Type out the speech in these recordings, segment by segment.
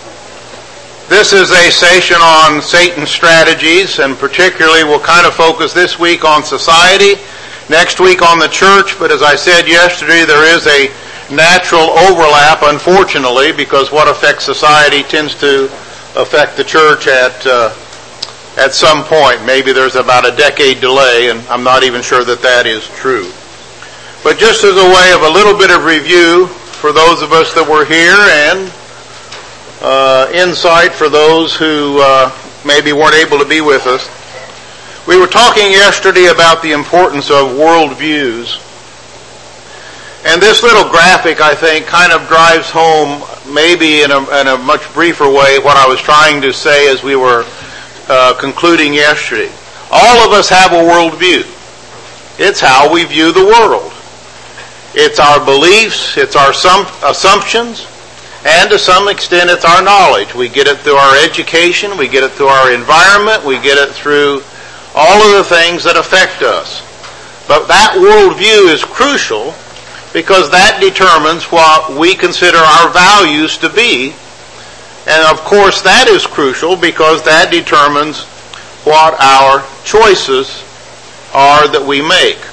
This is a session on Satan's strategies, and particularly we'll kind of focus this week on society, next week on the church, but as I said yesterday, there is a natural overlap, unfortunately, because what affects society tends to affect the church at some point. Maybe there's about a decade delay, and I'm not even sure that is true. But just as a way of a little bit of review for those of us that were here, and insight for those who maybe weren't able to be with us. We were talking yesterday about the importance of worldviews. And this little graphic, I think, kind of drives home, maybe in a much briefer way, what I was trying to say as we were concluding yesterday. All of us have a worldview. It's how we view the world. It's our beliefs, it's our assumptions, and to some extent it's our knowledge. We get it through our education, we get it through our environment, we get it through all of the things that affect us. But that worldview is crucial because that determines what we consider our values to be. And of course that is crucial because that determines what our choices are that we make.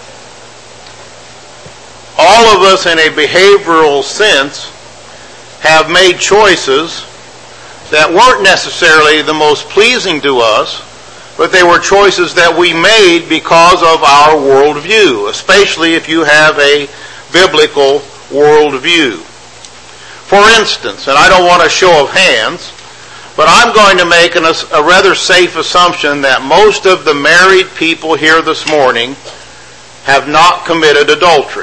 All of us in a behavioral sense have made choices that weren't necessarily the most pleasing to us, but they were choices that we made because of our worldview, especially if you have a biblical worldview. For instance, and I don't want a show of hands, but I'm going to make a rather safe assumption that most of the married people here this morning have not committed adultery.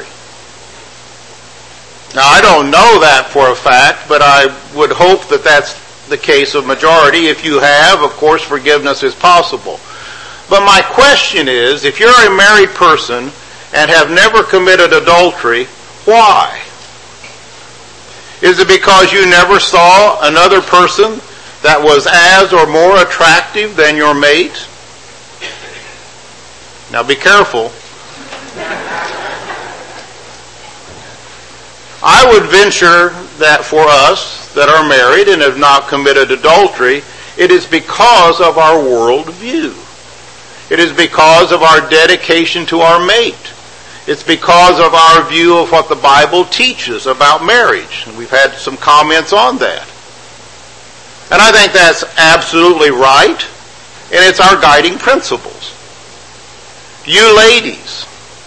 Now, I don't know that for a fact, but I would hope that that's the case of majority. If you have, of course, forgiveness is possible. But my question is, if you're a married person and have never committed adultery, why? Is it because you never saw another person that was as or more attractive than your mate? Now be careful. I would venture that for us that are married and have not committed adultery, it is because of our worldview. It is because of our dedication to our mate. It's because of our view of what the Bible teaches about marriage. And we've had some comments on that. And I think that's absolutely right, and it's our guiding principles. You ladies,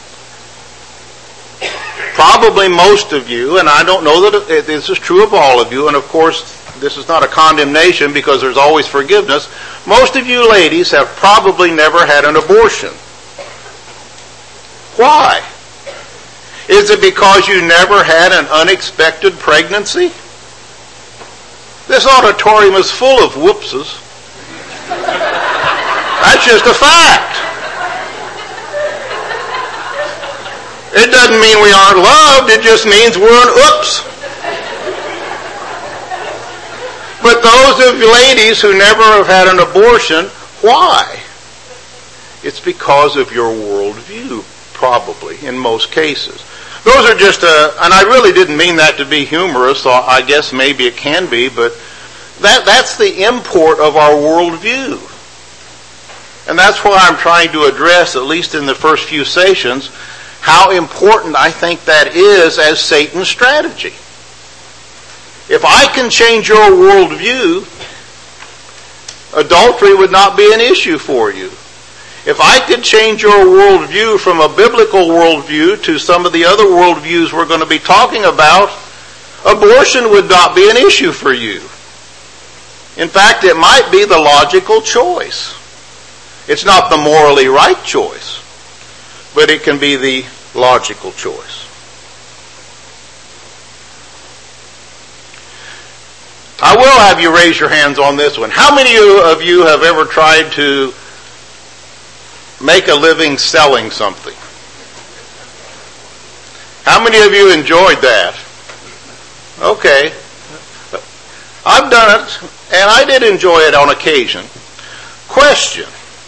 probably most of you, and I don't know that this is true of all of you, and of course this is not a condemnation because there's always forgiveness, most of you ladies have probably never had an abortion. Why? Is it because you never had an unexpected pregnancy? This auditorium is full of whoopses. That's just a fact. It doesn't mean we aren't loved, it just means we're an oops. But those of you ladies who never have had an abortion, why? It's because of your worldview, probably, in most cases. Those are just and I really didn't mean that to be humorous, so I guess maybe it can be, but that's the import of our worldview. And that's why I'm trying to address, at least in the first few sessions, how important I think that is as Satan's strategy. If I can change your worldview, adultery would not be an issue for you. If I could change your worldview from a biblical worldview to some of the other worldviews we're going to be talking about, abortion would not be an issue for you. In fact, it might be the logical choice. It's not the morally right choice, but it can be the logical choice. I will have you raise your hands on this one. How many of you have ever tried to make a living selling something? How many of you enjoyed that? Okay. I've done it, and I did enjoy it on occasion. Question.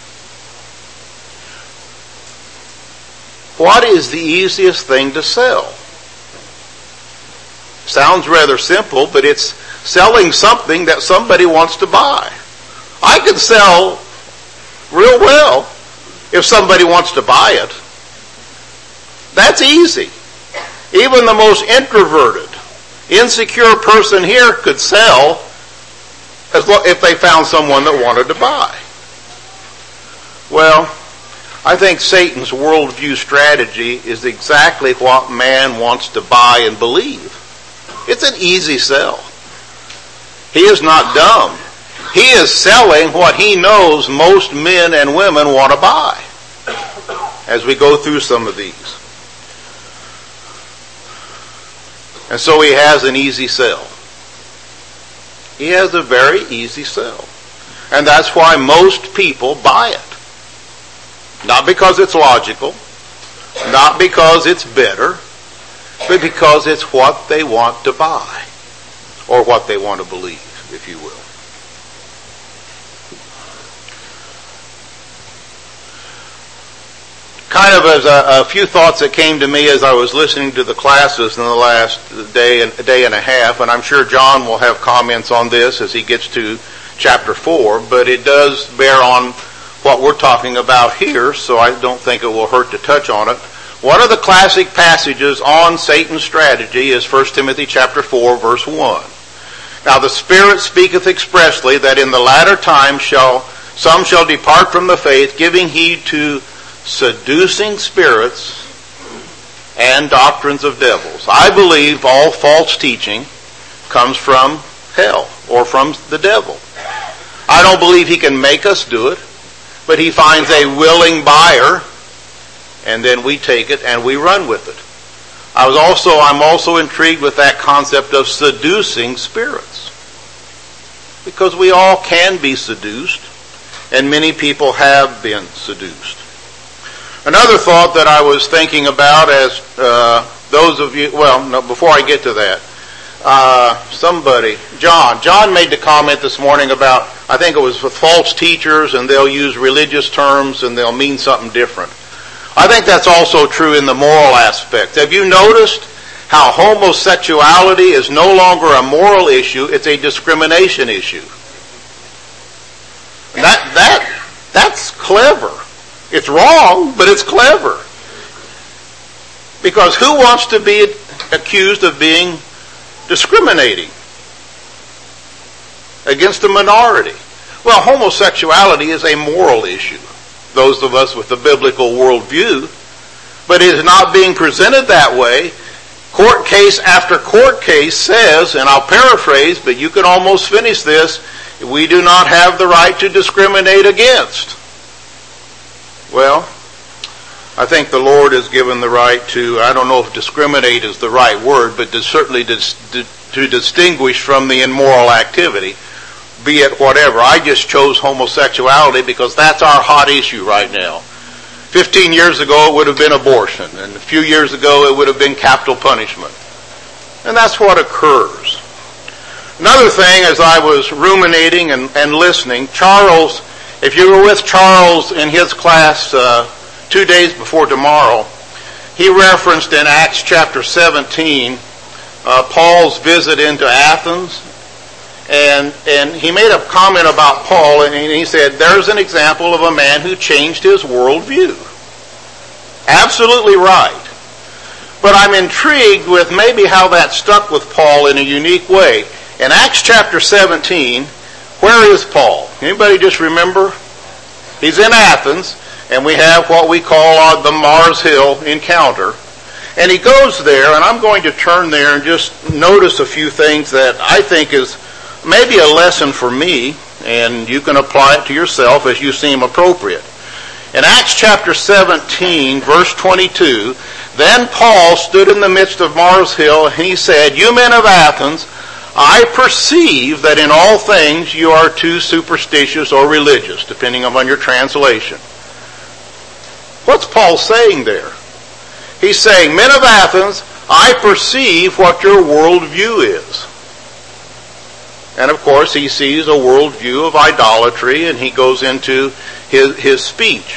What is the easiest thing to sell? Sounds rather simple, but it's selling something that somebody wants to buy. I can sell real well if somebody wants to buy it. That's easy. Even the most introverted, insecure person here could sell if they found someone that wanted to buy. Well, I think Satan's worldview strategy is exactly what man wants to buy and believe. It's an easy sell. He is not dumb. He is selling what he knows most men and women want to buy as we go through some of these. And so he has an easy sell. He has a very easy sell. And that's why most people buy it. Not because it's logical, not because it's better, but because it's what they want to buy, or what they want to believe, if you will. Kind of as a few thoughts that came to me as I was listening to the classes in the last day and a half, and I'm sure John will have comments on this as he gets to chapter 4, but it does bear on what we're talking about here, so I don't think it will hurt to touch on it. One of the classic passages on Satan's strategy is 1 Timothy chapter 4, verse 1. Now the Spirit speaketh expressly that in the latter times some shall depart from the faith, giving heed to seducing spirits and doctrines of devils. I believe all false teaching comes from hell or from the devil. I don't believe he can make us do it, but he finds a willing buyer, and then we take it and we run with it. I'm also intrigued with that concept of seducing spirits, because we all can be seduced, and many people have been seduced. Another thought that I was thinking about as those of you, before I get to that, John made the comment this morning about, I think it was with false teachers, and they'll use religious terms and they'll mean something different. I think that's also true in the moral aspect. Have you noticed how homosexuality is no longer a moral issue, it's a discrimination issue? That's clever. It's wrong, but it's clever. Because who wants to be accused of being discriminating against a minority? Well, homosexuality is a moral issue, those of us with the biblical worldview, but it is not being presented that way. Court case after court case says, and I'll paraphrase, but you can almost finish this, we do not have the right to discriminate against. Well, I think the Lord has given the right to, I don't know if discriminate is the right word, but certainly to distinguish from the immoral activity, be it whatever. I just chose homosexuality because that's our hot issue right now. 15 years ago it would have been abortion, and a few years ago it would have been capital punishment. And that's what occurs. Another thing, as I was ruminating and listening, Charles, if you were with Charles in his class 2 days before tomorrow, he referenced in Acts chapter 17 Paul's visit into Athens, and he made a comment about Paul, and he said, there's an example of a man who changed his worldview. Absolutely right. But I'm intrigued with maybe how that stuck with Paul in a unique way. In Acts chapter 17, where is Paul? Anybody just remember? He's in Athens, and we have what we call the Mars Hill encounter. And he goes there, and I'm going to turn there and just notice a few things that I think is maybe a lesson for me, and you can apply it to yourself as you seem appropriate. In Acts chapter 17, verse 22, then Paul stood in the midst of Mars Hill, and he said, you men of Athens, I perceive that in all things you are too superstitious or religious, depending upon your translation. What's Paul saying there? He's saying, men of Athens, I perceive what your worldview is. And of course he sees a worldview of idolatry, and he goes into his speech.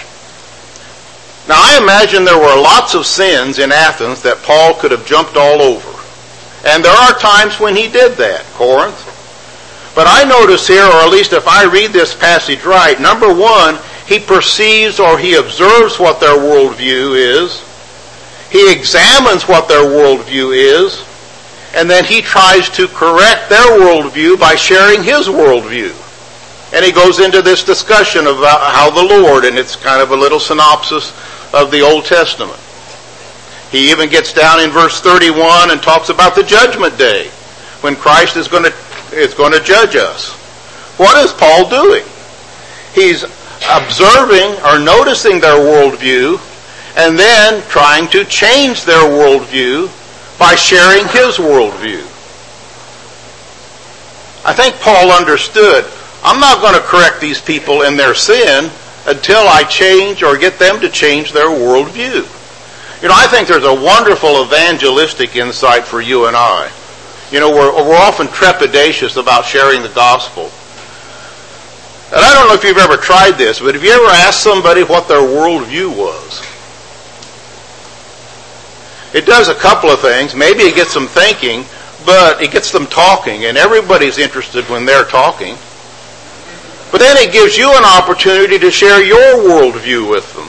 Now I imagine there were lots of sins in Athens that Paul could have jumped all over. And there are times when he did that. Corinth, But I notice here, or at least if I read this passage right, number one, he perceives or he observes what their worldview is. He examines what their worldview is. And then he tries to correct their worldview by sharing his worldview. And he goes into this discussion about how the Lord, and it's kind of a little synopsis of the Old Testament. He even gets down in verse 31 and talks about the judgment day, when Christ is going to judge us. What is Paul doing? He's observing or noticing their worldview and then trying to change their worldview by sharing his worldview. I think Paul understood, I'm not going to correct these people in their sin until I change or get them to change their worldview. You know, I think there's a wonderful evangelistic insight for you and I. You know, we're often trepidatious about sharing the gospel. And I don't know if you've ever tried this, but have you ever asked somebody what their worldview was? It does a couple of things. Maybe it gets them thinking, but it gets them talking, and everybody's interested when they're talking. But then it gives you an opportunity to share your worldview with them.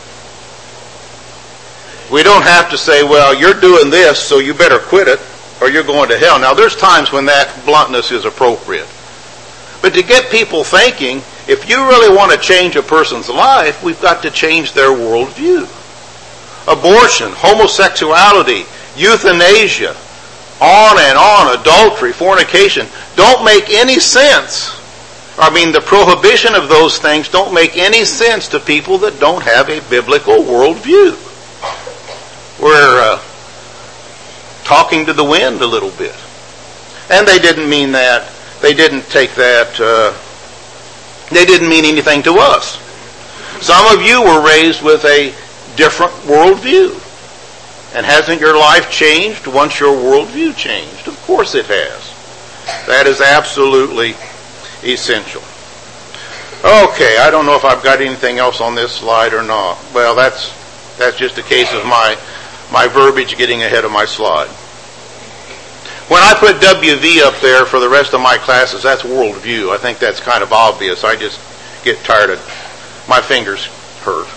We don't have to say, well, you're doing this, so you better quit it, or you're going to hell. Now, there's times when that bluntness is appropriate. But to get people thinking, if you really want to change a person's life, we've got to change their worldview. Abortion, homosexuality, euthanasia, on and on, adultery, fornication, don't make any sense. I mean, the prohibition of those things don't make any sense to people that don't have a biblical worldview. We're talking to the wind a little bit. And they didn't mean that. They didn't take that. They didn't mean anything to us. Some of you were raised with a different worldview. And hasn't your life changed once your worldview changed? Of course it has. That is absolutely essential. Okay, I don't know if I've got anything else on this slide or not. Well, that's just a case of my verbiage getting ahead of my slide. When I put WV up there for the rest of my classes, that's worldview. I think that's kind of obvious. I just get tired of my fingers hurt.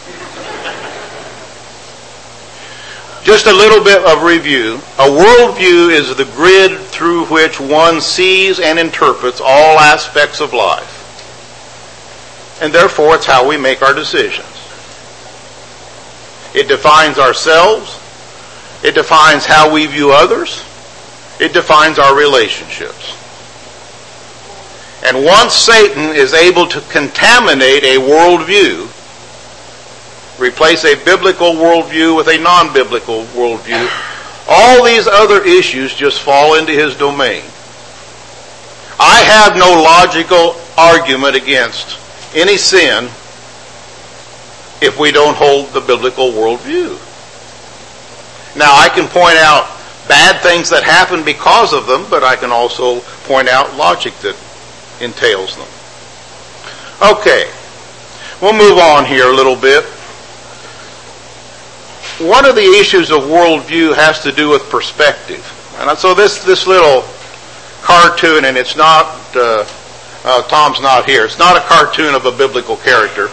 Just a little bit of review. A worldview is the grid through which one sees and interprets all aspects of life. And therefore, it's how we make our decisions. It defines ourselves. It defines how we view others. It defines our relationships. And once Satan is able to contaminate a worldview, replace a biblical worldview with a non-biblical worldview, all these other issues just fall into his domain. I have no logical argument against any sin if we don't hold the biblical worldview. Now, I can point out bad things that happen because of them, but I can also point out logic that entails them. Okay, we'll move on here a little bit. One of the issues of worldview has to do with perspective. And so this little cartoon, and it's not, Tom's not here, it's not a cartoon of a biblical character.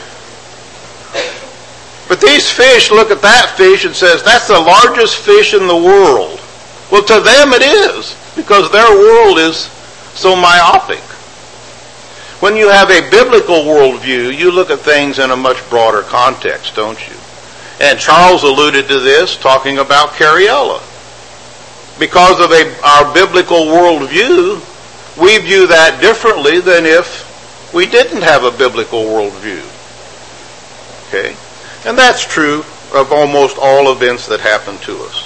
But these fish look at that fish and says, that's the largest fish in the world. Well, to them it is, because their world is so myopic. When you have a biblical worldview, you look at things in a much broader context, don't you? And Charles alluded to this, talking about Cariella. Because of our biblical worldview, we view that differently than if we didn't have a biblical worldview. Okay? And that's true of almost all events that happen to us.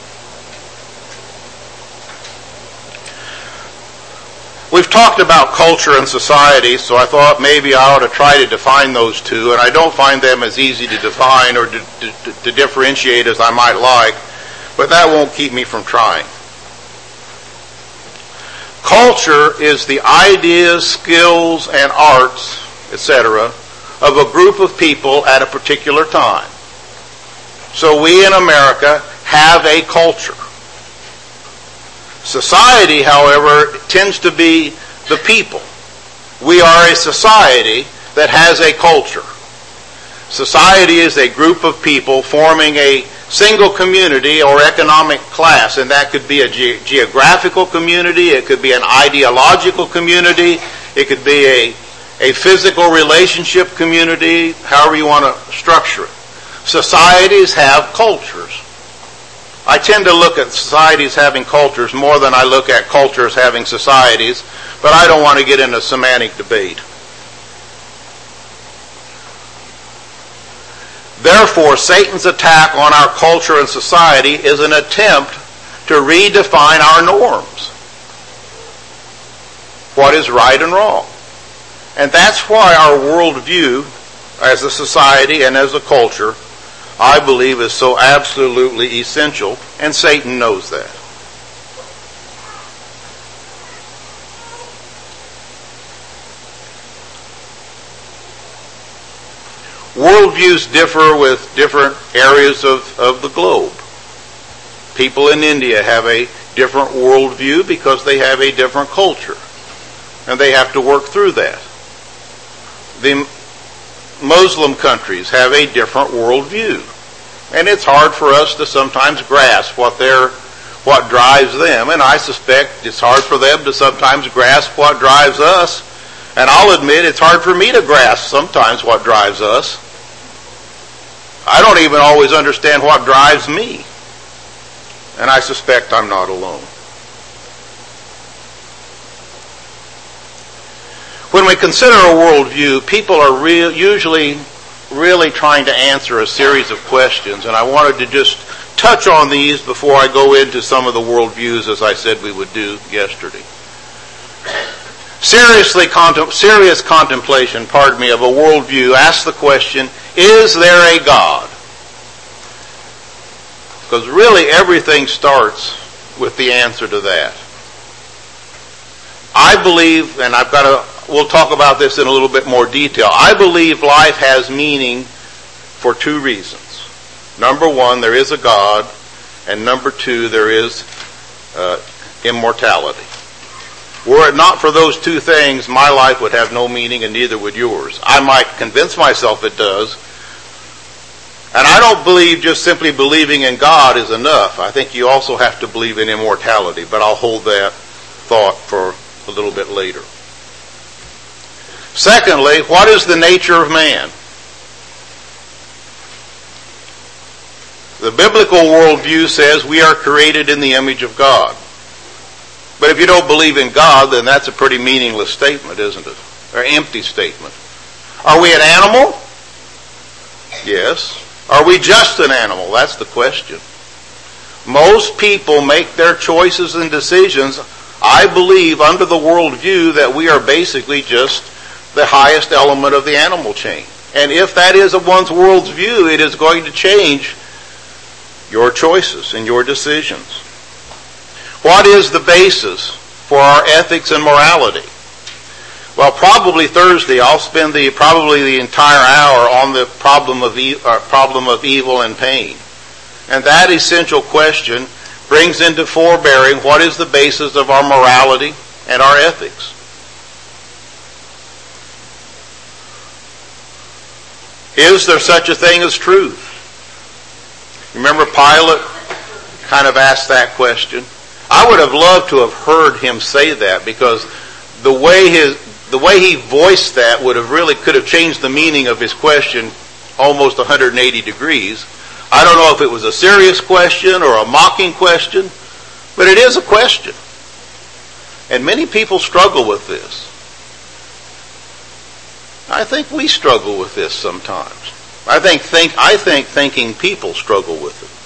We've talked about culture and society, so I thought maybe I ought to try to define those two, and I don't find them as easy to define or to differentiate as I might like, but that won't keep me from trying. Culture is the ideas, skills, and arts, etc., of a group of people at a particular time. So we in America have a culture. Society, however, tends to be the people. We are a society that has a culture. Society is a group of people forming a single community or economic class, and that could be a geographical community, it could be an ideological community, it could be a physical relationship community, however you want to structure it. Societies have cultures. I tend to look at societies having cultures more than I look at cultures having societies, but I don't want to get into semantic debate. Therefore, Satan's attack on our culture and society is an attempt to redefine our norms. What is right and wrong. And that's why our worldview as a society and as a culture, I believe, is so absolutely essential, and Satan knows that. Worldviews differ with different areas of the globe. People in India have a different worldview because they have a different culture, and they have to work through that. The Muslim countries have a different worldview, and it's hard for us to sometimes grasp what drives them, and I suspect it's hard for them to sometimes grasp what drives us, and I'll admit it's hard for me to grasp sometimes what drives us. I don't even always understand what drives me, and I suspect I'm not alone. When we consider a worldview, people are usually really trying to answer a series of questions, and I wanted to just touch on these before I go into some of the worldviews, as I said we would do yesterday. Serious contemplation, of a worldview asks the question, is there a God? Because really everything starts with the answer to that. I believe, and we'll talk about this in a little bit more detail, I believe life has meaning for two reasons. Number one, there is a God, and number two, there is immortality. Were it not for those two things, my life would have no meaning, and neither would yours. I might convince myself it does. And I don't believe just simply believing in God is enough. I think you also have to believe in immortality, but I'll hold that thought for a little bit later. Secondly, what is the nature of man? The biblical worldview says we are created in the image of God. But if you don't believe in God, then that's a pretty meaningless statement, isn't it? Or empty statement. Are we an animal? Yes. Are we just an animal? That's the question. Most people make their choices and decisions, I believe, under the worldview that we are basically just the highest element of the animal chain. And if that is one's worldview, it is going to change your choices and your decisions. What is the basis for our ethics and morality? Well, probably Thursday I'll spend probably the entire hour on the problem of evil and pain. And that essential question brings into forbearing what is the basis of our morality and our ethics. Is there such a thing as truth? Remember Pilate kind of asked that question. I would have loved to have heard him say that, because the way he voiced that could have changed the meaning of his question almost 180 degrees. I don't know if it was a serious question or a mocking question, but it is a question. And many people struggle with this. I think we struggle with this sometimes. I think thinking people struggle with it.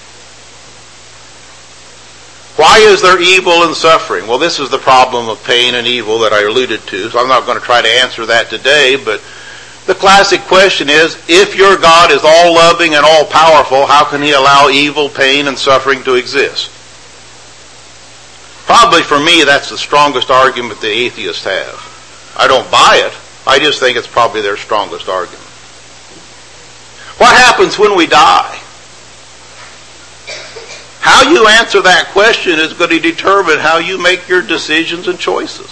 Why is there evil and suffering? Well, this is the problem of pain and evil that I alluded to, so I'm not going to try to answer that today, but the classic question is, if your God is all-loving and all-powerful, how can he allow evil, pain, and suffering to exist? Probably for me, that's the strongest argument the atheists have. I don't buy it. I just think it's probably their strongest argument. What happens when we die? How you answer that question is going to determine how you make your decisions and choices.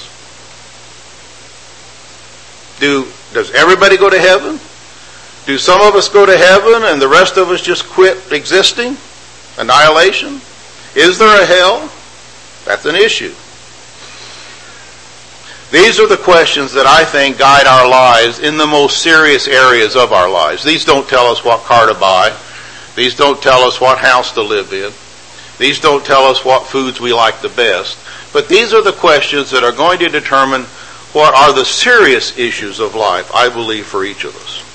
Does everybody go to heaven? Do some of us go to heaven and the rest of us just quit existing? Annihilation? Is there a hell? That's an issue. These are the questions that I think guide our lives in the most serious areas of our lives. These don't tell us what car to buy. These don't tell us what house to live in. These don't tell us what foods we like the best. But these are the questions that are going to determine what are the serious issues of life, I believe, for each of us.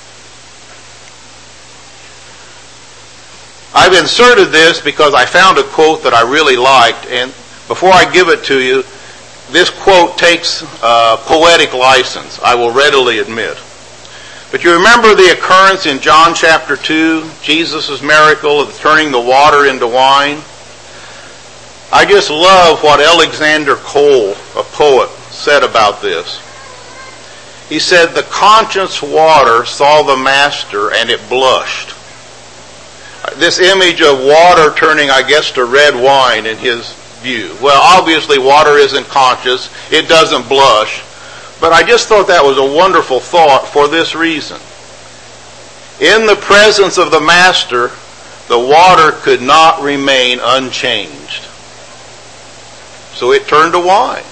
I've inserted this because I found a quote that I really liked, and before I give it to you, this quote takes poetic license, I will readily admit. But you remember the occurrence in John chapter 2, Jesus' miracle of turning the water into wine? I just love what Alexander Cole, a poet, said about this. He said, "The conscience water saw the master and it blushed." This image of water turning, I guess, to red wine in his view. Well, obviously water isn't conscious. It doesn't blush. But I just thought that was a wonderful thought for this reason. In the presence of the master, the water could not remain unchanged. So it turned to wine.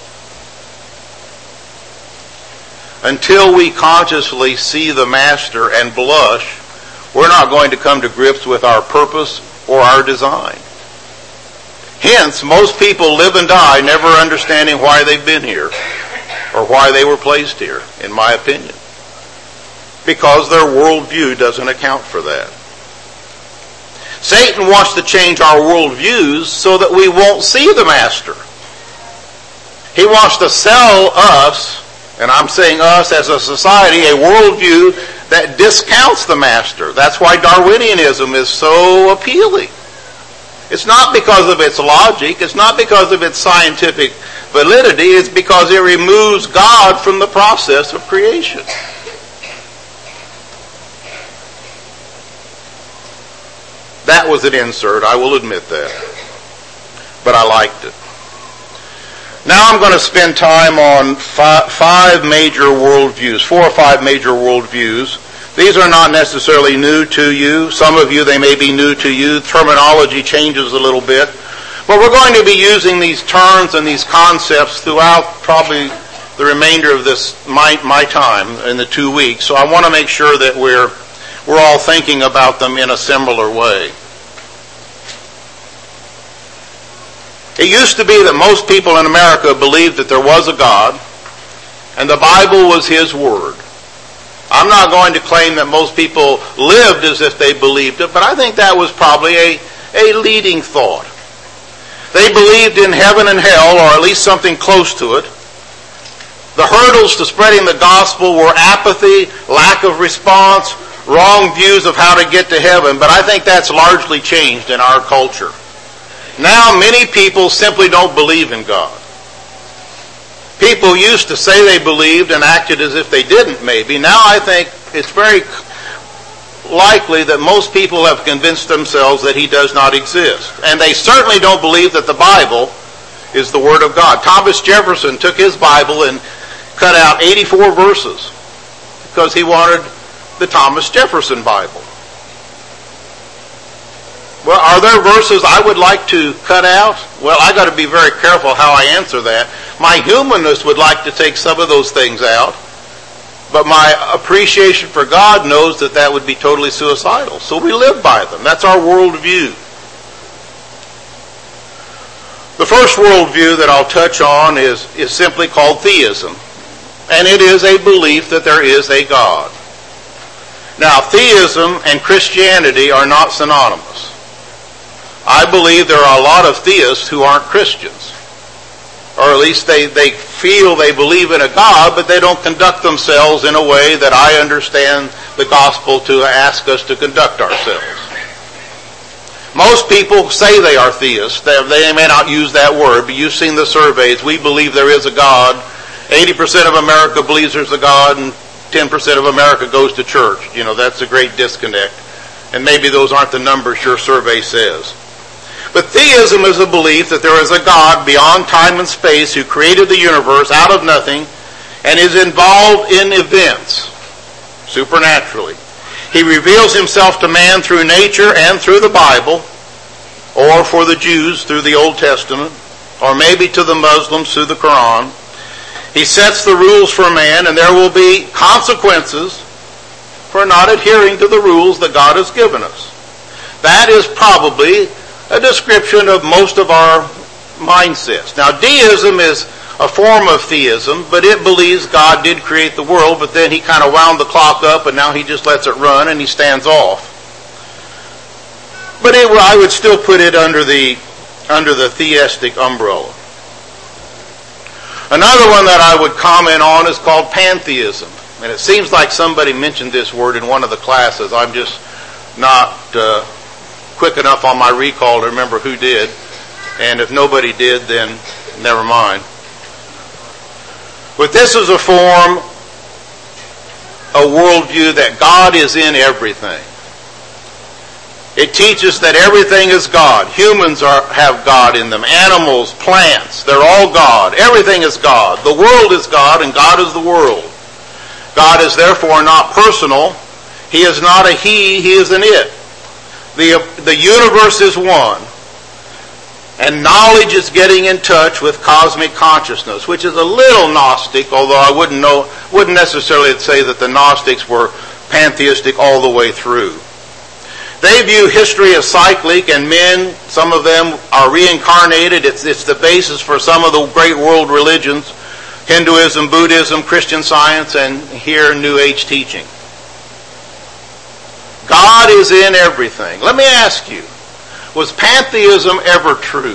Until we consciously see the master and blush, we're not going to come to grips with our purpose or our design. Hence, most people live and die never understanding why they've been here or why they were placed here, in my opinion. Because their worldview doesn't account for that. Satan wants to change our worldviews so that we won't see the master. He wants to sell us, and I'm saying us as a society, a worldview that discounts the master. That's why Darwinianism is so appealing. It's not because of its logic. It's not because of its scientific validity. It's because it removes God from the process of creation. That was an insert, I will admit that. But I liked it. Now I'm going to spend time on four or five major worldviews. These are not necessarily new to you. Some of you, they may be new to you. Terminology changes a little bit. But we're going to be using these terms and these concepts throughout probably the remainder of this my time in the 2 weeks. So I want to make sure that we're all thinking about them in a similar way. It used to be that most people in America believed that there was a God, and the Bible was His Word. I'm not going to claim that most people lived as if they believed it, but I think that was probably a leading thought. They believed in heaven and hell, or at least something close to it. The hurdles to spreading the gospel were apathy, lack of response, wrong views of how to get to heaven, but I think that's largely changed in our culture. Now many people simply don't believe in God. People used to say they believed and acted as if they didn't, maybe. Now I think it's very likely that most people have convinced themselves that He does not exist. And they certainly don't believe that the Bible is the Word of God. Thomas Jefferson took his Bible and cut out 84 verses because he wanted the Thomas Jefferson Bible. Well, are there verses I would like to cut out? Well, I got to be very careful how I answer that. My humanness would like to take some of those things out, but my appreciation for God knows that that would be totally suicidal. So we live by them. That's our worldview. The first worldview that I'll touch on is simply called theism, and it is a belief that there is a God. Now, theism and Christianity are not synonymous. I believe there are a lot of theists who aren't Christians. Or at least they feel they believe in a God, but they don't conduct themselves in a way that I understand the gospel to ask us to conduct ourselves. Most people say they are theists. They may not use that word, but you've seen the surveys. We believe there is a God. 80% of America believes there's a God, and 10% of America goes to church. You know, that's a great disconnect. And maybe those aren't the numbers your survey says. But theism is a belief that there is a God beyond time and space who created the universe out of nothing and is involved in events supernaturally. He reveals himself to man through nature and through the Bible, or for the Jews through the Old Testament, or maybe to the Muslims through the Quran. He sets the rules for man, and there will be consequences for not adhering to the rules that God has given us. That is probably a description of most of our mindsets. Now, deism is a form of theism, but it believes God did create the world, but then he kind of wound the clock up and now he just lets it run and he stands off. But I would still put it under the theistic umbrella. Another one that I would comment on is called pantheism. And it seems like somebody mentioned this word in one of the classes. I'm just not quick enough on my recall to remember who did. And if nobody did, then never mind. But this is a form, a worldview that God is in everything. It teaches that everything is God. Humans have God in them. Animals, plants, they're all God. Everything is God. The world is God and God is the world. God is therefore not personal. He is not a he is an it. The universe is one. And knowledge is getting in touch with cosmic consciousness, which is a little Gnostic, although I wouldn't necessarily say that the Gnostics were pantheistic all the way through. They view history as cyclic, and men, some of them are reincarnated. It's the basis for some of the great world religions, Hinduism, Buddhism, Christian Science, and here New Age teaching. God is in everything. Let me ask you, was pantheism ever true?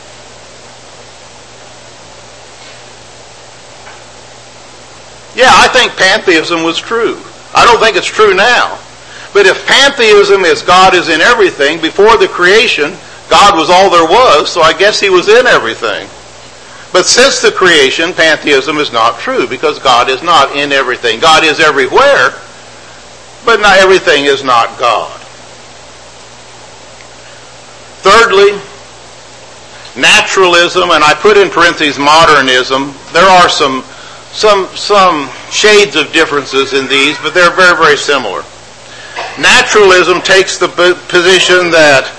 Yeah, I think pantheism was true. I don't think it's true now. But if pantheism is God is in everything, before the creation, God was all there was, so I guess he was in everything. But since the creation, pantheism is not true, because God is not in everything. God is everywhere, but not everything is not God. Thirdly, naturalism, and I put in parentheses modernism. There are some shades of differences in these, but they're very, very similar. Naturalism takes the position that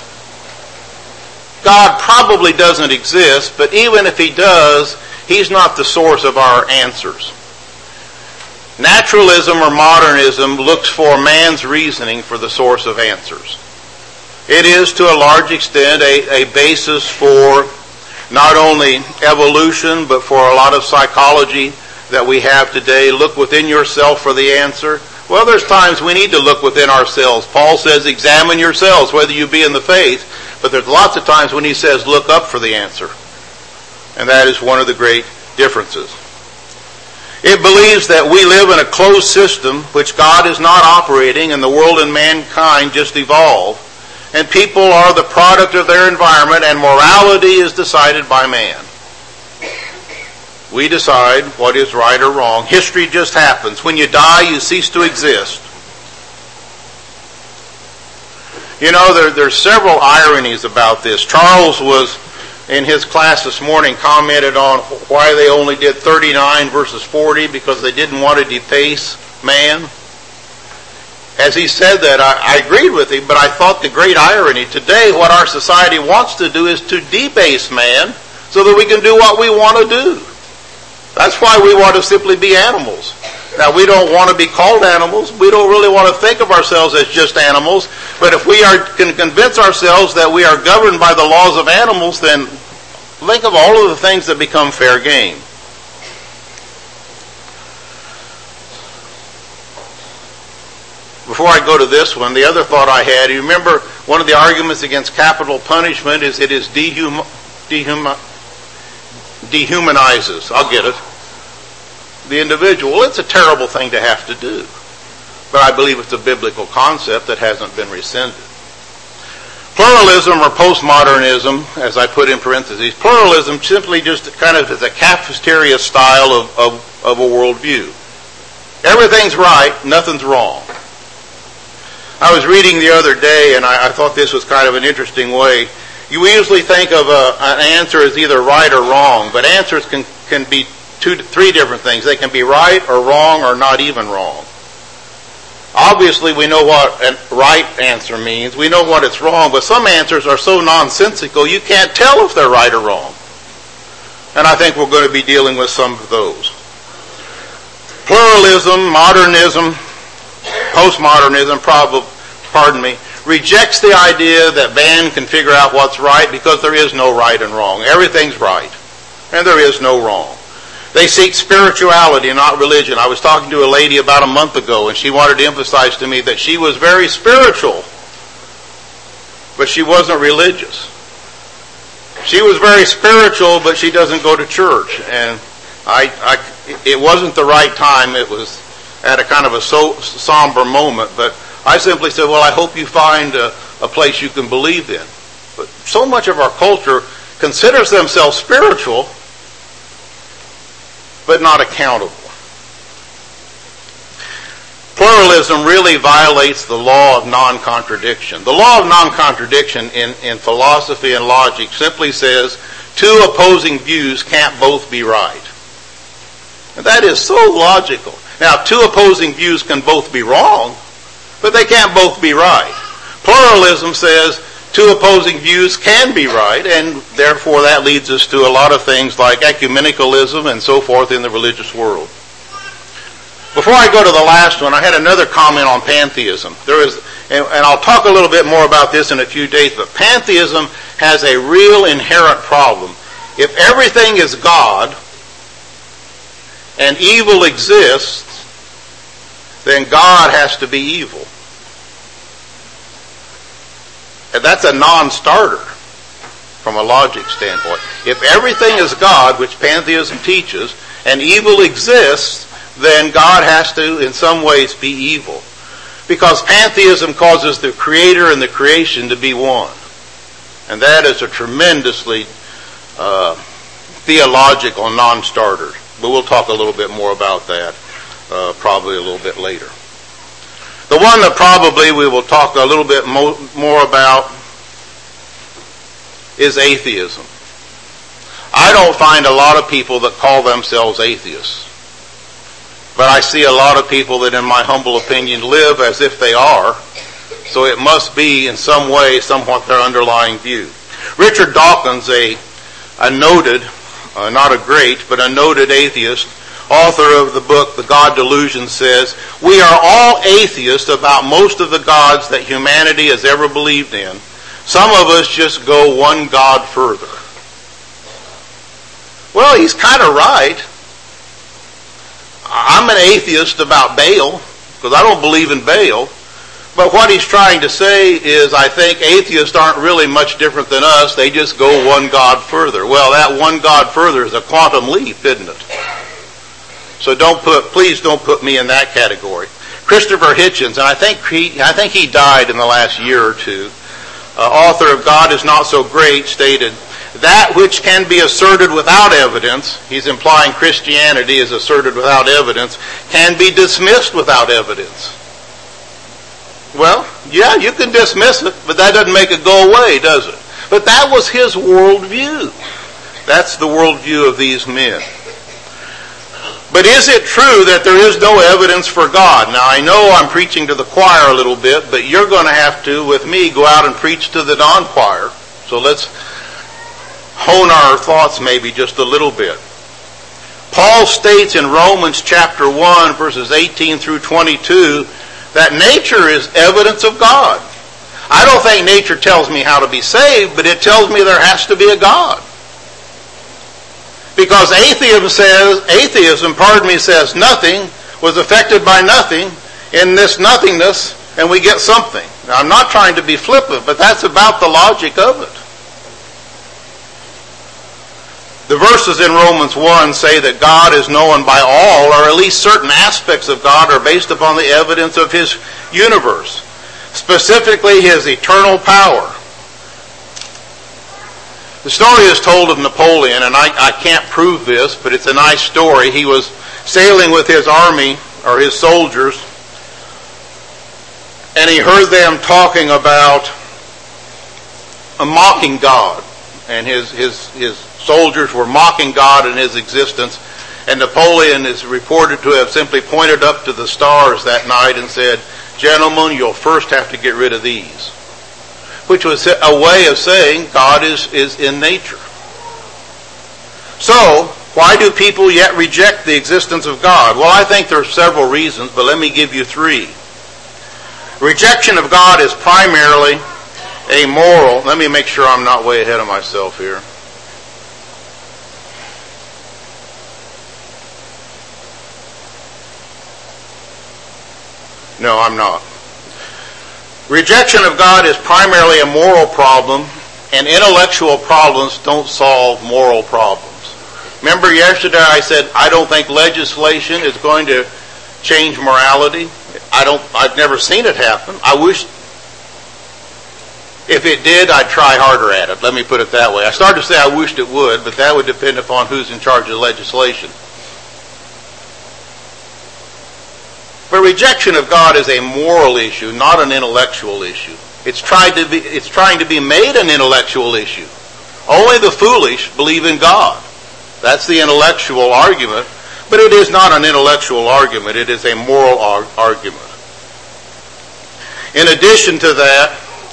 God probably doesn't exist, but even if he does, he's not the source of our answers. Naturalism or modernism looks for man's reasoning for the source of answers. It is, to a large extent, a basis for not only evolution, but for a lot of psychology that we have today. Look within yourself for the answer. Well, there's times we need to look within ourselves. Paul says, examine yourselves, whether you be in the faith. But there's lots of times when he says, look up for the answer. And that is one of the great differences. It believes that we live in a closed system, which God is not operating, and the world and mankind just evolve. And people are the product of their environment, and morality is decided by man. We decide what is right or wrong. History just happens. When you die, you cease to exist. You know, there's several ironies about this. Charles was, in his class this morning, commented on why they only did 39 versus 40, because they didn't want to deface man. As he said that, I agreed with him, but I thought the great irony today, what our society wants to do is to debase man so that we can do what we want to do. That's why we want to simply be animals. Now, we don't want to be called animals. We don't really want to think of ourselves as just animals. But if we can convince ourselves that we are governed by the laws of animals, then think of all of the things that become fair game. Before I go to this one, the other thought I had, you remember one of the arguments against capital punishment is it is dehumanizes, I'll get it, the individual. Well, it's a terrible thing to have to do. But I believe it's a biblical concept that hasn't been rescinded. Pluralism or postmodernism, as I put in parentheses, pluralism simply just kind of is a cafeteria style of a worldview. Everything's right, nothing's wrong. I was reading the other day, and I thought this was kind of an interesting way. You usually think of an answer as either right or wrong, but answers can be 2 to 3 different things. They can be right or wrong or not even wrong. Obviously, we know what a right answer means. We know what it's wrong, but some answers are so nonsensical you can't tell if they're right or wrong. And I think we're going to be dealing with some of those. Pluralism, modernism, postmodernism, rejects the idea that man can figure out what's right because there is no right and wrong. Everything's right, and there is no wrong. They seek spirituality, not religion. I was talking to a lady about a month ago, and she wanted to emphasize to me that she was very spiritual, but she wasn't religious. She was very spiritual, but she doesn't go to church. And it wasn't the right time. It was at a kind of a somber moment. But I simply said, well, I hope you find a place you can believe in. But so much of our culture considers themselves spiritual, but not accountable. Pluralism really violates the law of non-contradiction. The law of non-contradiction in philosophy and logic simply says 2 opposing views can't both be right. And that is so logical. Now, 2 opposing views can both be wrong, but they can't both be right. Pluralism says 2 opposing views can be right, and therefore that leads us to a lot of things like ecumenicalism and so forth in the religious world. Before I go to the last one, I had another comment on pantheism. And I'll talk a little bit more about this in a few days, but pantheism has a real inherent problem. If everything is God and evil exists, then God has to be evil. And that's a non-starter from a logic standpoint. If everything is God, which pantheism teaches, and evil exists, then God has to, in some ways, be evil. Because pantheism causes the creator and the creation to be one. And that is a tremendously theological non-starter. But we'll talk a little bit more about that probably a little bit later. The one that probably we will talk a little bit more about is atheism. I don't find a lot of people that call themselves atheists. But I see a lot of people that, in my humble opinion, live as if they are. So it must be, in some way, somewhat their underlying view. Richard Dawkins, a noted, not a great, but a noted atheist, author of the book, The God Delusion, says, "We are all atheists about most of the gods that humanity has ever believed in. Some of us just go one God further." Well, he's kind of right. I'm an atheist about Baal, because I don't believe in Baal. But what he's trying to say is, I think atheists aren't really much different than us. They just go one God further. Well, that one God further is a quantum leap, isn't it? So please don't put me in that category. Christopher Hitchens, and I think he died in the last year or two, author of God is Not So Great, stated, "That which can be asserted without evidence," he's implying Christianity is asserted without evidence, "can be dismissed without evidence." Well, yeah, you can dismiss it, but that doesn't make it go away, does it? But that was his worldview. That's the worldview of these men. But is it true that there is no evidence for God? Now, I know I'm preaching to the choir a little bit, but you're going to have to, with me, go out and preach to the non-choir. So let's hone our thoughts maybe just a little bit. Paul states in Romans chapter 1, verses 18 through 22, that nature is evidence of God. I don't think nature tells me how to be saved, but it tells me there has to be a God. Because atheism says nothing was affected by nothing. In this nothingness, and we get something. Now, I'm not trying to be flippant, but that's about the logic of it. The verses in Romans 1 say that God is known by all, or at least certain aspects of God are based upon the evidence of His universe, specifically His eternal power. The story is told of Napoleon, and I can't prove this, but it's a nice story. He was sailing with his army, or his soldiers, and he heard them talking about mocking God, and his soldiers were mocking God and his existence. And Napoleon is reported to have simply pointed up to the stars that night and said, "Gentlemen, you'll first have to get rid of these," which was a way of saying God is in nature. So, why do people yet reject the existence of God? Well, I think there are several reasons, but let me give you three. Rejection of God is primarily a moral. Let me make sure I'm not way ahead of myself here. No, I'm not. Rejection of God is primarily a moral problem, and intellectual problems don't solve moral problems. Remember yesterday I said I don't think legislation is going to change morality. I've never seen it happen. I wish if it did, I'd try harder at it. Let me put it that way. I started to say I wished it would, but that would depend upon who's in charge of legislation. But rejection of God is a moral issue, not an intellectual issue. It's trying to be made an intellectual issue. Only the foolish believe in God. That's the intellectual argument, but it is not an intellectual argument. It is a moral argument. In addition to that,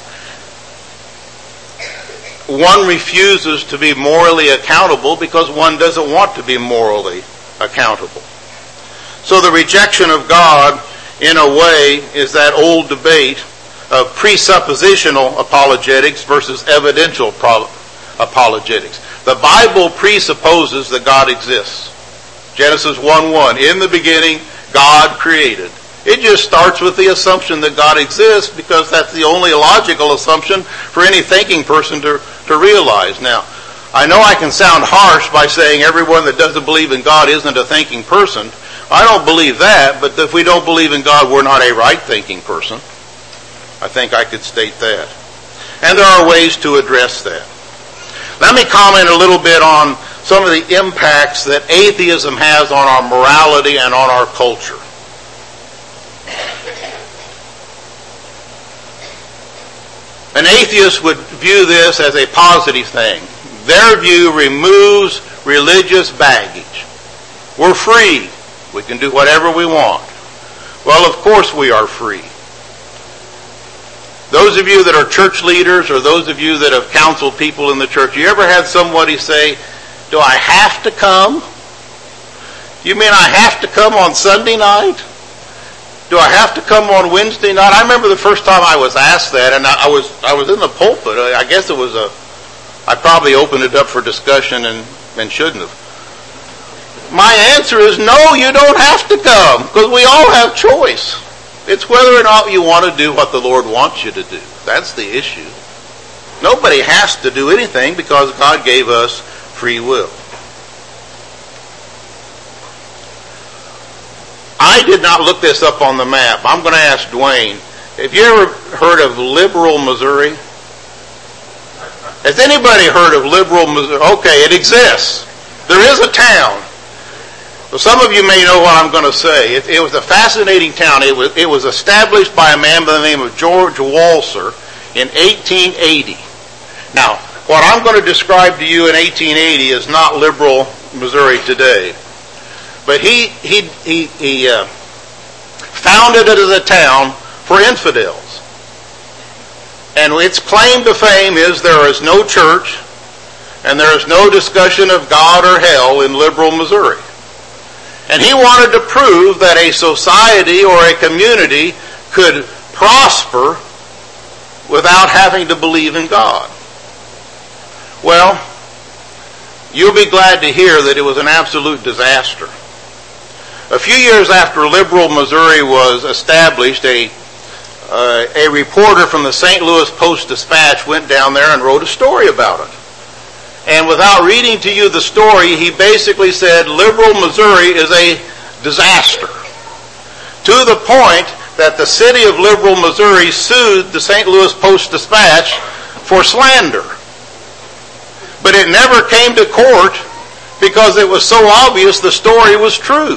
one refuses to be morally accountable because one doesn't want to be morally accountable. So the rejection of God, in a way, is that old debate of presuppositional apologetics versus evidential apologetics. The Bible presupposes that God exists. Genesis 1:1, in the beginning, God created. It just starts with the assumption that God exists because that's the only logical assumption for any thinking person to realize. Now, I know I can sound harsh by saying everyone that doesn't believe in God isn't a thinking person. I don't believe that, but if we don't believe in God, we're not a right-thinking person. I think I could state that. And there are ways to address that. Let me comment a little bit on some of the impacts that atheism has on our morality and on our culture. An atheist would view this as a positive thing. Their view removes religious baggage. We're free. We can do whatever we want. Well, of course we are free. Those of you that are church leaders or those of you that have counseled people in the church, you ever had somebody say, "Do I have to come? You mean I have to come on Sunday night? Do I have to come on Wednesday night?" I remember the first time I was asked that, and I was in the pulpit. I guess I probably opened it up for discussion and shouldn't have. My answer is no, you don't have to come, because we all have choice. It's whether or not you want to do what the Lord wants you to do. That's the issue. Nobody has to do anything because God gave us free will. I did not look this up on the map. I'm going to ask Dwayne. Have you ever heard of Liberal, Missouri? Has anybody heard of Liberal, Missouri? Okay, it exists. There is a town. Well, some of you may know what I'm going to say. It was a fascinating town. It was established by a man by the name of George Walser in 1880. Now, what I'm going to describe to you in 1880 is not Liberal, Missouri today. But he founded it as a town for infidels. And its claim to fame is there is no church and there is no discussion of God or hell in Liberal, Missouri. And he wanted to prove that a society or a community could prosper without having to believe in God. Well, you'll be glad to hear that it was an absolute disaster. A few years after Liberal, Missouri was established, a reporter from the St. Louis Post-Dispatch went down there and wrote a story about it. And without reading to you the story, he basically said Liberal, Missouri is a disaster. To the point that the city of Liberal, Missouri sued the St. Louis Post-Dispatch for slander. But it never came to court because it was so obvious the story was true.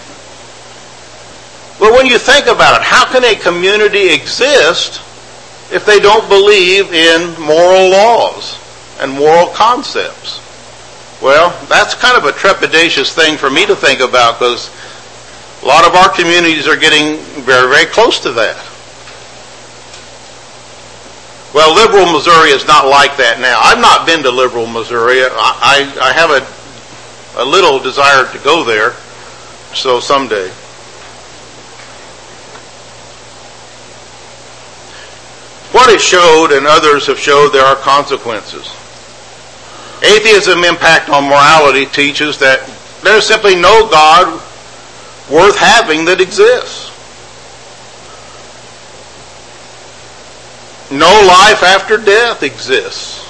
But when you think about it, how can a community exist if they don't believe in moral laws and moral concepts? Well, that's kind of a trepidatious thing for me to think about, because a lot of our communities are getting very, very close to that. Well, liberal Missouri is not like that now. I've not been to liberal Missouri. I have a little desire to go there, so someday. What it showed, and others have showed, there are consequences. Atheism impact on morality teaches that there's simply no God worth having that exists. No life after death exists.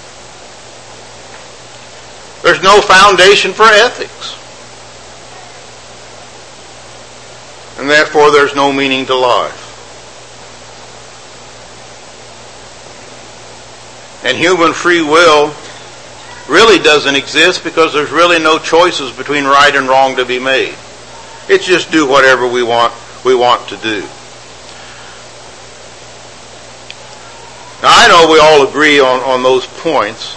There's no foundation for ethics. And therefore there's no meaning to life. And human free will really doesn't exist, because there's really no choices between right and wrong to be made. It's just do whatever we want to do. Now, I know we all agree on those points.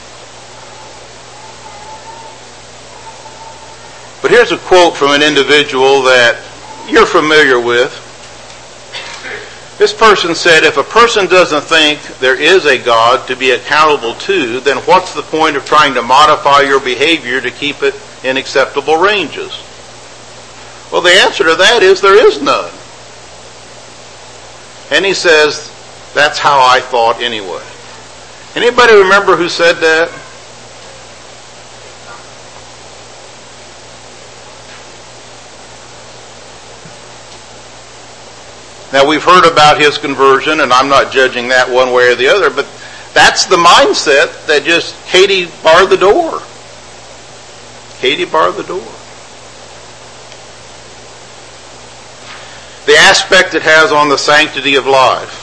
But here's a quote from an individual that you're familiar with. This person said, if a person doesn't think there is a God to be accountable to, then what's the point of trying to modify your behavior to keep it in acceptable ranges? Well, the answer to that is there is none. And he says, that's how I thought anyway. Anybody remember who said that? Now, we've heard about his conversion, and I'm not judging that one way or the other, but that's the mindset that just Katie barred the door. Katie barred the door. The aspect it has on the sanctity of life.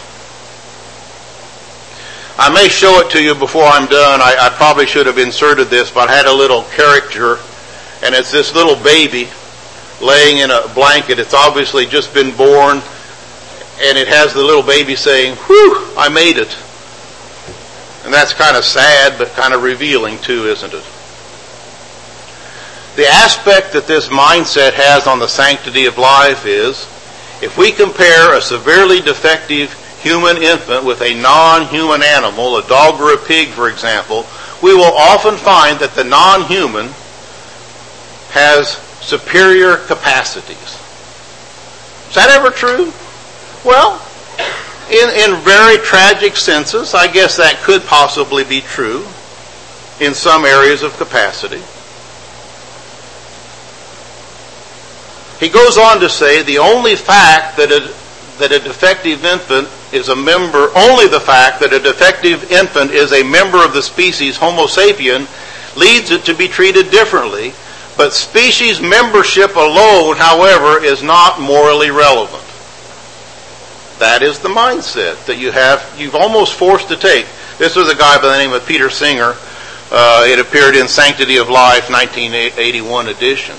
I may show it to you before I'm done. I probably should have inserted this, but I had a little caricature, and it's this little baby laying in a blanket. It's obviously just been born, and it has the little baby saying, "Whew, I made it." And that's kind of sad, but kind of revealing too, isn't it? The aspect that this mindset has on the sanctity of life is, if we compare a severely defective human infant with a non-human animal, a dog or a pig, for example, we will often find that the non-human has superior capacities. Is that ever true? Well, in very tragic senses, I guess that could possibly be true in some areas of capacity. He goes on to say the only fact that a defective infant is a member, only the fact that a defective infant is a member of the species Homo sapien leads it to be treated differently, but species membership alone, however, is not morally relevant. That is the mindset that you've almost forced to take. This was a guy by the name of Peter Singer. It appeared in Sanctity of Life, 1981 edition.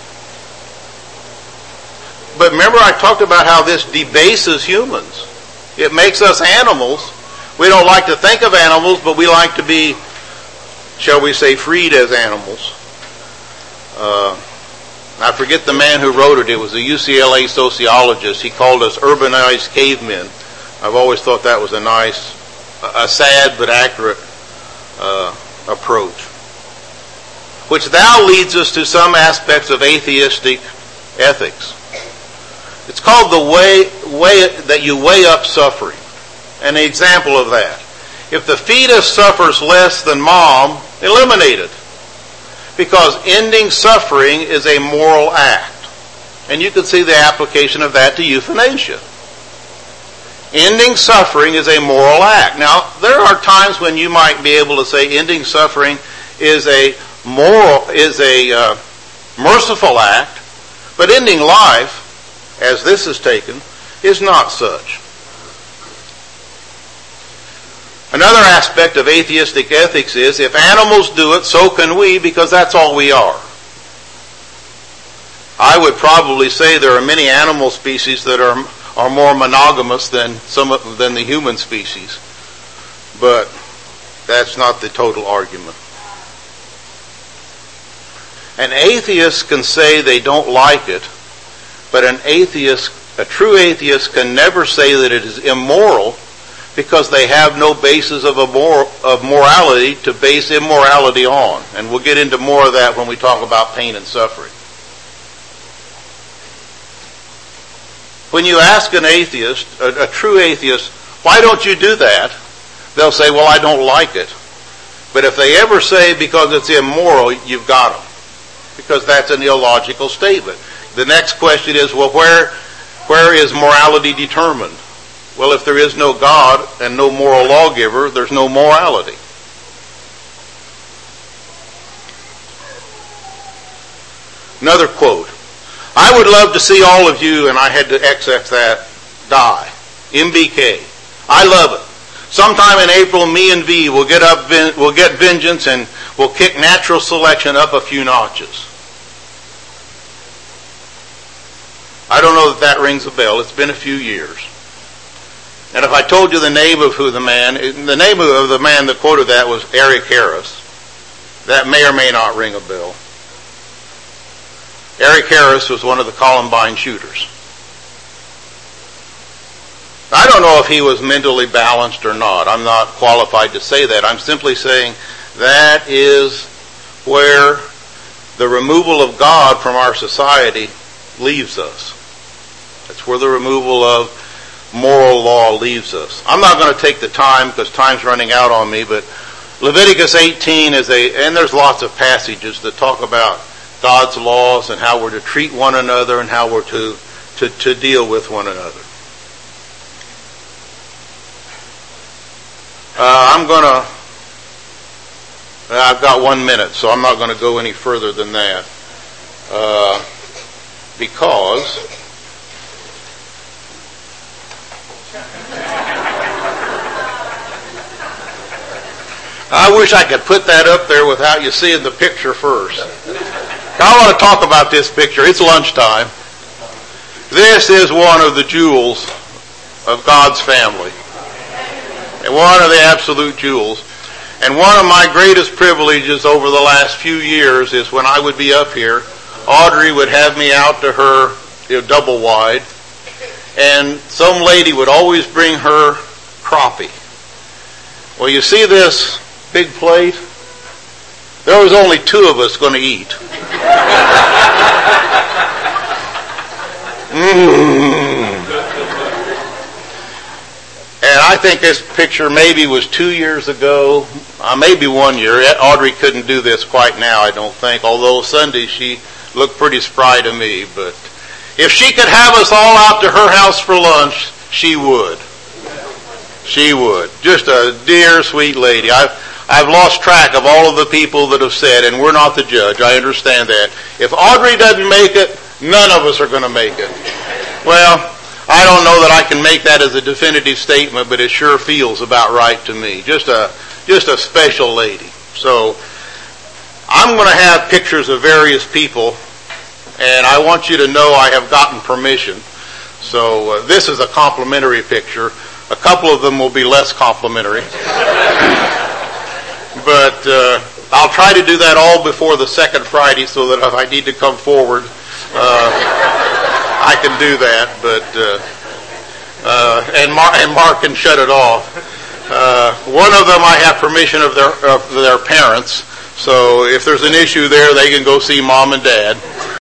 But remember, I talked about how this debases humans. It makes us animals. We don't like to think of animals, but we like to be, shall we say, freed as animals. I forget the man who wrote it. It was a UCLA sociologist. He called us urbanized cavemen. I've always thought that was a sad but accurate approach. Which now leads us to some aspects of atheistic ethics. It's called the way that you weigh up suffering. An example of that. If the fetus suffers less than mom, eliminate it. Because ending suffering is a moral act. And you can see the application of that to euthanasia. Ending suffering is a moral act. Now, there are times when you might be able to say ending suffering is a merciful act, but ending life, as this is taken, is not such. Another aspect of atheistic ethics is, if animals do it, so can we, because that's all we are. I would probably say there are many animal species that are more monogamous than the human species. but that's not the total argument. An atheist can say they don't like it, but a true atheist can never say that it is immoral, because they have no basis of morality to base immorality on. And we'll get into more of that when we talk about pain and suffering. When you ask an atheist, a true atheist, why don't you do that? They'll say, well, I don't like it. But if they ever say because it's immoral, you've got them. Because that's an illogical statement. The next question is, well, where is morality determined? Well, if there is no God and no moral lawgiver, there's no morality. Another quote. I would love to see all of you, and I had to XX that, die. MBK. I love it. Sometime in April, me and V will get vengeance and we'll kick natural selection up a few notches. I don't know that rings a bell. It's been a few years. And if I told you the name of the man that quoted that was Eric Harris, that may or may not ring a bell. Eric Harris was one of the Columbine shooters. I don't know if he was mentally balanced or not. I'm not qualified to say that. I'm simply saying that is where the removal of God from our society leaves us. That's where the removal of moral law leaves us. I'm not going to take the time because time's running out on me, but Leviticus 18 and there's lots of passages that talk about God's laws and how we're to treat one another and how we're to deal with one another. I've got 1 minute, so I'm not going to go any further than that. Because I wish I could put that up there without you seeing the picture first. I want to talk about this picture. It's lunchtime. This is one of the jewels of God's family. And one of the absolute jewels. And one of my greatest privileges over the last few years is when I would be up here, Audrey would have me out to her double wide, and some lady would always bring her crappie. Well, you see this big plate? There was only 2 of us going to eat. And I think this picture maybe was 2 years ago, maybe 1 year. Audrey couldn't do this quite now, I don't think, although Sunday she looked pretty spry to me. But if she could have us all out to her house for lunch, she would. She would. Just a dear, sweet lady. I've lost track of all of the people that have said, and we're not the judge, I understand that. If Audrey doesn't make it, none of us are going to make it. Well, I don't know that I can make that as a definitive statement, but it sure feels about right to me. Just a special lady. So I'm going to have pictures of various people, and I want you to know I have gotten permission. So this is a complimentary picture. A couple of them will be less complimentary. But I'll try to do that all before the second Friday so that if I need to come forward, I can do that. But and Mark can shut it off. One of them I have permission of their parents. So if there's an issue there, they can go see Mom and Dad.